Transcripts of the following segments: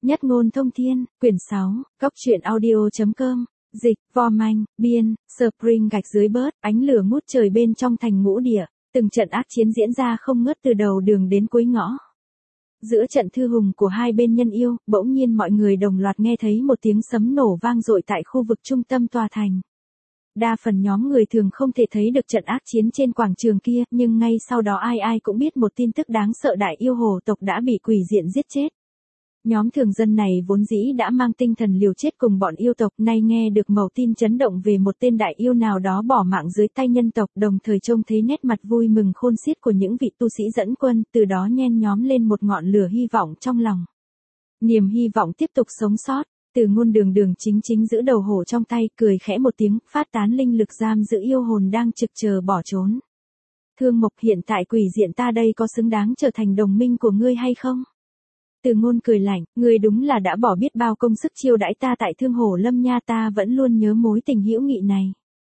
Nhất ngôn thông thiên, quyển 6, Cốc truyện audio.com, dịch, Vom Anh, biên, Spring gạch dưới bớt, ánh lửa ngút trời bên trong thành ngũ địa, từng trận ác chiến diễn ra không ngớt từ đầu đường đến cuối ngõ. Giữa trận thư hùng của hai bên nhân yêu, bỗng nhiên mọi người đồng loạt nghe thấy một tiếng sấm nổ vang dội tại khu vực trung tâm tòa thành. Đa phần nhóm người thường không thể thấy được trận ác chiến trên quảng trường kia, nhưng ngay sau đó ai ai cũng biết một tin tức đáng sợ, đại yêu hồ tộc đã bị quỷ diện giết chết. Nhóm thường dân này vốn dĩ đã mang tinh thần liều chết cùng bọn yêu tộc, nay nghe được mẩu tin chấn động về một tên đại yêu nào đó bỏ mạng dưới tay nhân tộc, đồng thời trông thấy nét mặt vui mừng khôn xiết của những vị tu sĩ dẫn quân, từ đó nhen nhóm lên một ngọn lửa hy vọng trong lòng. Niềm hy vọng tiếp tục sống sót. Từ Ngôn đường đường chính chính giữ đầu hổ trong tay, cười khẽ một tiếng, phát tán linh lực giam giữ yêu hồn đang trực chờ bỏ trốn. Thương Mộc, hiện tại quỷ diện ta đây có xứng đáng trở thành đồng minh của ngươi hay không? Từ Ngôn cười lạnh, ngươi đúng là đã bỏ biết bao công sức chiêu đãi ta tại Thương Hổ Lâm nha, ta vẫn luôn nhớ mối tình hữu nghị này.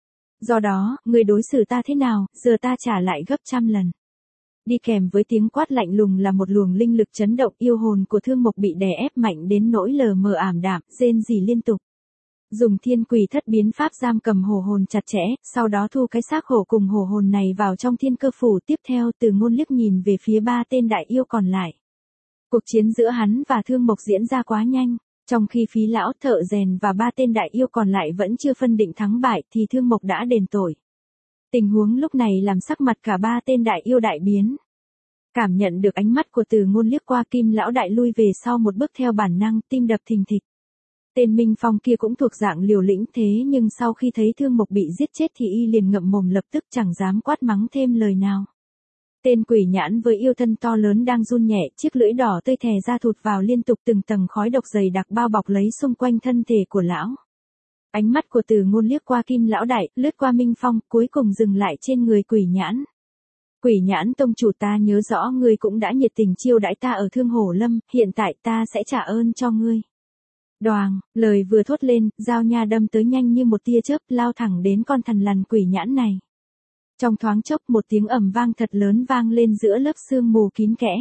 Do đó, ngươi đối xử ta thế nào, giờ ta trả lại gấp trăm lần. Đi kèm với tiếng quát lạnh lùng là một luồng linh lực chấn động, yêu hồn của Thương Mộc bị đè ép mạnh đến nỗi lờ mờ ảm đạm, rên rỉ liên tục. Dùng thiên quỷ thất biến pháp giam cầm hổ hồn chặt chẽ, sau đó thu cái xác hổ cùng hổ hồn này vào trong thiên cơ phủ. Tiếp theo Từ Ngôn liếc nhìn về phía ba tên đại yêu còn lại. Cuộc chiến giữa hắn và Thương Mộc diễn ra quá nhanh, trong khi Phí lão, Thợ rèn và ba tên đại yêu còn lại vẫn chưa phân định thắng bại thì Thương Mộc đã đền tội. Tình huống lúc này làm sắc mặt cả ba tên đại yêu đại biến. Cảm nhận được ánh mắt của Từ Ngôn liếc qua, Kim lão đại lui về sau một bước theo bản năng, tim đập thình thịch. Tên Minh Phong kia cũng thuộc dạng liều lĩnh, thế nhưng sau khi thấy Thương Mộc bị giết chết thì y liền ngậm mồm, lập tức chẳng dám quát mắng thêm lời nào. Tên quỷ nhãn với yêu thân to lớn đang run nhẹ, chiếc lưỡi đỏ tươi thè ra thụt vào liên tục, từng tầng khói độc dày đặc bao bọc lấy xung quanh thân thể của lão. Ánh mắt của Từ Ngôn liếc qua Kim lão đại, lướt qua Minh Phong, cuối cùng dừng lại trên người quỷ nhãn. Quỷ nhãn tông chủ, ta nhớ rõ ngươi cũng đã nhiệt tình chiêu đãi ta ở Thương Hổ Lâm, hiện tại ta sẽ trả ơn cho ngươi. Đoàng, lời vừa thốt lên, dao nha đâm tới nhanh như một tia chớp, lao thẳng đến con thằn lằn quỷ nhãn này. Trong thoáng chốc một tiếng ầm vang thật lớn vang lên giữa lớp sương mù kín kẽ.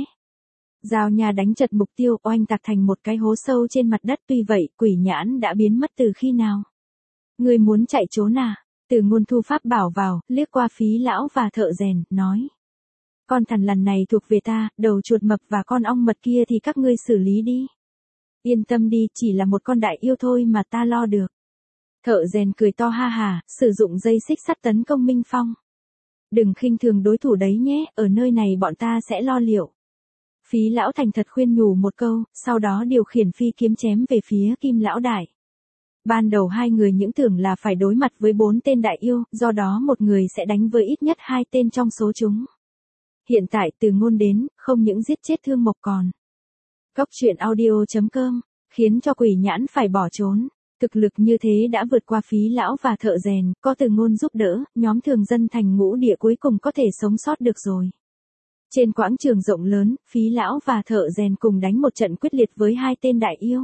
Dao nha đánh chật mục tiêu, oanh tạc thành một cái hố sâu trên mặt đất. Tuy vậy, quỷ nhãn đã biến mất từ khi nào? Ngươi muốn chạy trốn à? Từ Ngôn thu pháp bảo vào, liếc qua Phí lão và Thợ rèn, nói. Con thằn lằn này thuộc về ta, đầu chuột mập và con ong mật kia thì các ngươi xử lý đi. Yên tâm đi, chỉ là một con đại yêu thôi mà ta lo được. Thợ rèn cười to ha hà, sử dụng dây xích sắt tấn công Minh Phong. Đừng khinh thường đối thủ đấy nhé, ở nơi này bọn ta sẽ lo liệu. Phí lão thành thật khuyên nhủ một câu, sau đó điều khiển phi kiếm chém về phía Kim lão đại. Ban đầu hai người những tưởng là phải đối mặt với 4 tên đại yêu, do đó một người sẽ đánh với ít nhất 2 tên trong số chúng. Hiện tại Từ Ngôn đến, không những giết chết Thương Mộc còn. Cốc truyện audio.com, khiến cho quỷ nhãn phải bỏ trốn. Thực lực như thế đã vượt qua Phí lão và Thợ rèn, có Từ Ngôn giúp đỡ, nhóm thường dân thành ngũ địa cuối cùng có thể sống sót được rồi. Trên quảng trường rộng lớn, Phí lão và Thợ rèn cùng đánh một trận quyết liệt với 2 tên đại yêu.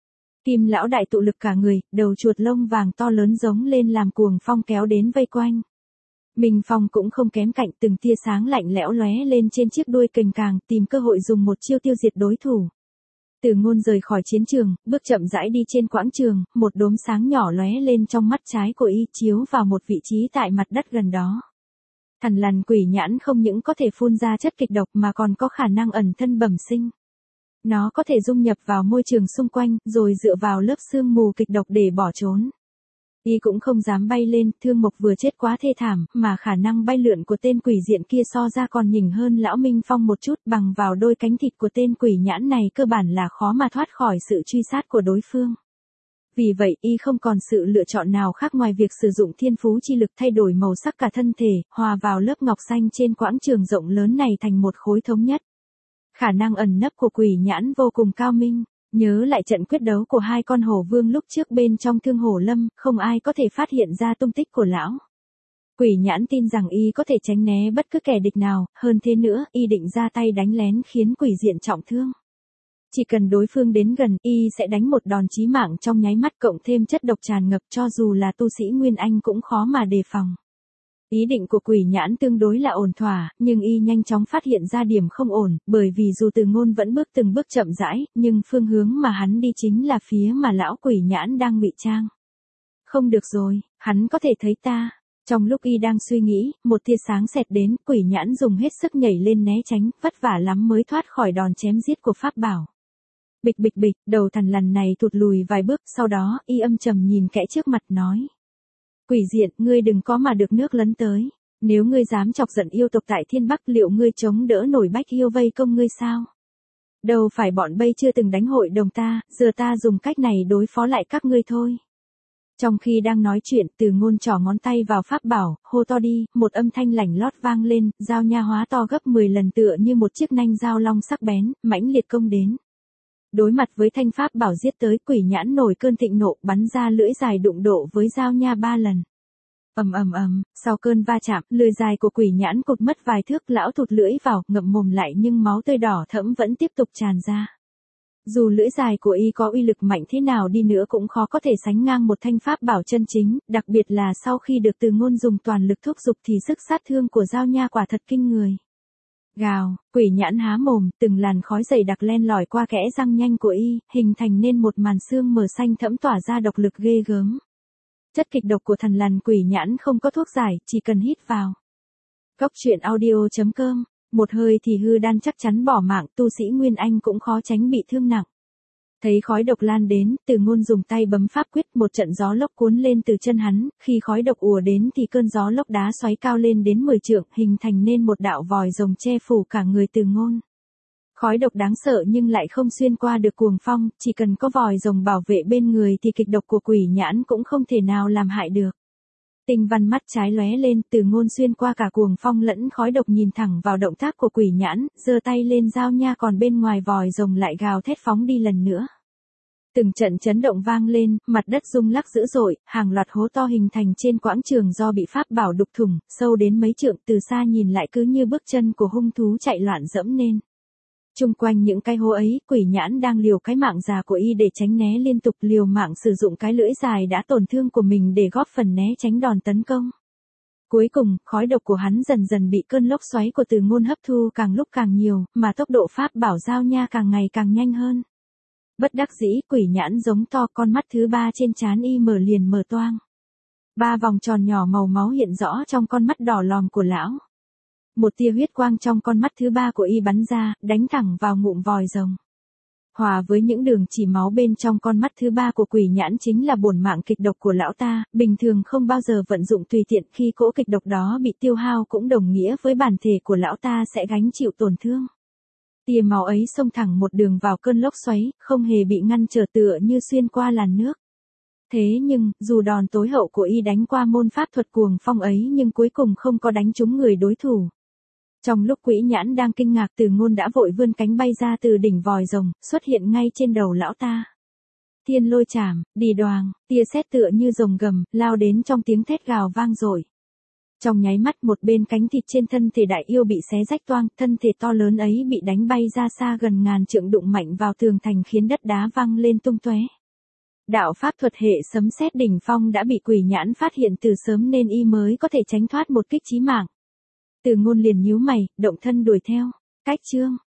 Kim lão đại tụ lực cả người, đầu chuột lông vàng to lớn giống lên làm cuồng phong kéo đến vây quanh. Minh Phong cũng không kém cạnh, từng tia sáng lạnh lẽo lóe lên trên chiếc đuôi cành càng, tìm cơ hội dùng một chiêu tiêu diệt đối thủ. Từ Ngôn rời khỏi chiến trường, bước chậm rãi đi trên quảng trường, một đốm sáng nhỏ lóe lên trong mắt trái của y, chiếu vào một vị trí tại mặt đất gần đó. Thằn lằn quỷ nhãn không những có thể phun ra chất kịch độc mà còn có khả năng ẩn thân bẩm sinh. Nó có thể dung nhập vào môi trường xung quanh, rồi dựa vào lớp sương mù kịch độc để bỏ trốn. Y cũng không dám bay lên, Thương Mộc vừa chết quá thê thảm, mà khả năng bay lượn của tên quỷ diện kia so ra còn nhỉnh hơn lão Minh Phong một chút, bằng vào đôi cánh thịt của tên quỷ nhãn này cơ bản là khó mà thoát khỏi sự truy sát của đối phương. Vì vậy, y không còn sự lựa chọn nào khác ngoài việc sử dụng thiên phú chi lực thay đổi màu sắc cả thân thể, hòa vào lớp ngọc xanh trên quảng trường rộng lớn này thành một khối thống nhất. Khả năng ẩn nấp của quỷ nhãn vô cùng cao minh. Nhớ lại trận quyết đấu của 2 con hổ vương lúc trước bên trong Thương Hổ Lâm, không ai có thể phát hiện ra tung tích của lão. Quỷ nhãn tin rằng y có thể tránh né bất cứ kẻ địch nào, hơn thế nữa, y định ra tay đánh lén khiến quỷ diện trọng thương. Chỉ cần đối phương đến gần, y sẽ đánh một đòn chí mạng trong nháy mắt, cộng thêm chất độc tràn ngập, cho dù là tu sĩ Nguyên Anh cũng khó mà đề phòng. Ý định của Quỷ Nhãn tương đối là ổn thỏa, nhưng y nhanh chóng phát hiện ra điểm không ổn, bởi vì dù Từ Ngôn vẫn bước từng bước chậm rãi, nhưng phương hướng mà hắn đi chính là phía mà lão Quỷ Nhãn đang ngụy trang. Không được rồi, hắn có thể thấy ta. Trong lúc y đang suy nghĩ, một tia sáng xẹt đến, Quỷ Nhãn dùng hết sức nhảy lên né tránh, vất vả lắm mới thoát khỏi đòn chém giết của pháp bảo. Bịch bịch bịch, đầu thằn lằn này thụt lùi vài bước, sau đó, y âm trầm nhìn kẻ trước mặt nói. Quỷ diện, ngươi đừng có mà được nước lấn tới. Nếu ngươi dám chọc giận yêu tộc tại Thiên Bắc, liệu ngươi chống đỡ nổi Bách yêu vây công ngươi sao? Đâu phải bọn Bây chưa từng đánh hội đồng ta, giờ ta dùng cách này đối phó lại các ngươi thôi. Trong khi đang nói chuyện, Từ Ngôn trỏ ngón tay vào pháp bảo, hô to đi, một âm thanh lảnh lót vang lên, dao nha hóa to gấp 10 lần tựa như một chiếc nanh dao long sắc bén, mãnh liệt công đến. Đối mặt với thanh pháp bảo giết tới, Quỷ Nhãn nổi cơn thịnh nộ, bắn ra lưỡi dài đụng độ với dao nha 3 lần. Ầm ầm ầm, sau cơn va chạm, lưỡi dài của Quỷ Nhãn cụt mất vài thước, lão thụt lưỡi vào, ngậm mồm lại nhưng máu tươi đỏ thẫm vẫn tiếp tục tràn ra. Dù lưỡi dài của y có uy lực mạnh thế nào đi nữa cũng khó có thể sánh ngang một thanh pháp bảo chân chính, đặc biệt là sau khi được Từ Ngôn dùng toàn lực thúc giục thì sức sát thương của dao nha quả thật kinh người. Gào, Quỷ Nhãn há mồm, từng làn khói dày đặc len lỏi qua kẽ răng nhanh của y, hình thành nên một màn xương mờ xanh thẫm tỏa ra độc lực ghê gớm. Chất kịch độc của thằn lằn Quỷ Nhãn không có thuốc giải, chỉ cần hít vào. Góc truyện audio.com, một hơi thì hư đan chắc chắn bỏ mạng, tu sĩ Nguyên Anh cũng khó tránh bị thương nặng. Thấy khói độc lan đến, Từ Ngôn dùng tay bấm pháp quyết, một trận gió lốc cuốn lên từ chân hắn, khi khói độc ùa đến thì cơn gió lốc đá xoáy cao lên đến 10 trượng, hình thành nên một đạo vòi rồng che phủ cả người Từ Ngôn. Khói độc đáng sợ nhưng lại không xuyên qua được cuồng phong, chỉ cần có vòi rồng bảo vệ bên người thì kịch độc của Quỷ Nhãn cũng không thể nào làm hại được. Tinh văn mắt trái lóe lên, Từ Ngôn xuyên qua cả cuồng phong lẫn khói độc nhìn thẳng vào động tác của Quỷ Nhãn, giơ tay lên dao nha còn bên ngoài vòi rồng lại gào thét phóng đi lần nữa. Từng trận chấn động vang lên, mặt đất rung lắc dữ dội, hàng loạt hố to hình thành trên quãng trường do bị pháp bảo đục thủng, sâu đến mấy trượng, từ xa nhìn lại cứ như bước chân của hung thú chạy loạn dẫm nên. Chung quanh những cái hố ấy, Quỷ Nhãn đang liều cái mạng già của y để tránh né liên tục, liều mạng sử dụng cái lưỡi dài đã tổn thương của mình để góp phần né tránh đòn tấn công. Cuối cùng, khói độc của hắn dần dần bị cơn lốc xoáy của Từ Ngôn hấp thu càng lúc càng nhiều, mà tốc độ pháp bảo dao nha càng ngày càng nhanh hơn. Bất đắc dĩ, Quỷ Nhãn giống to, con mắt thứ 3 trên trán y mở liền mở toang. 3 vòng tròn nhỏ màu máu hiện rõ trong con mắt đỏ lòm của lão. Một tia huyết quang trong con mắt thứ 3 của y bắn ra, đánh thẳng vào ngụm vòi rồng. Hòa với những đường chỉ máu bên trong con mắt thứ 3 của Quỷ Nhãn chính là bổn mạng kịch độc của lão ta, bình thường không bao giờ vận dụng tùy tiện, khi cỗ kịch độc đó bị tiêu hao cũng đồng nghĩa với bản thể của lão ta sẽ gánh chịu tổn thương. Tia máu ấy xông thẳng một đường vào cơn lốc xoáy, không hề bị ngăn trở, tựa như xuyên qua làn nước. Thế nhưng, dù đòn tối hậu của y đánh qua môn pháp thuật cuồng phong ấy nhưng cuối cùng không có đánh trúng người đối thủ. Trong lúc Quỷ Nhãn đang kinh ngạc, Từ Ngôn đã vội vươn cánh bay ra từ đỉnh vòi rồng, xuất hiện ngay trên đầu lão ta. Thiên lôi chảm, đì đoàng, tia sét tựa như rồng gầm, lao đến trong tiếng thét gào vang dội. Trong nháy mắt, một bên cánh thịt trên thân thể đại yêu bị xé rách toang, thân thể to lớn ấy bị đánh bay ra xa gần ngàn trượng, đụng mạnh vào tường thành khiến đất đá văng lên tung tóe. Đạo pháp thuật hệ sấm sét đỉnh phong đã bị Quỷ Nhãn phát hiện từ sớm nên y mới có thể tránh thoát một kích chí mạng. Từ Ngôn liền nhíu mày, động thân đuổi theo. Cách chương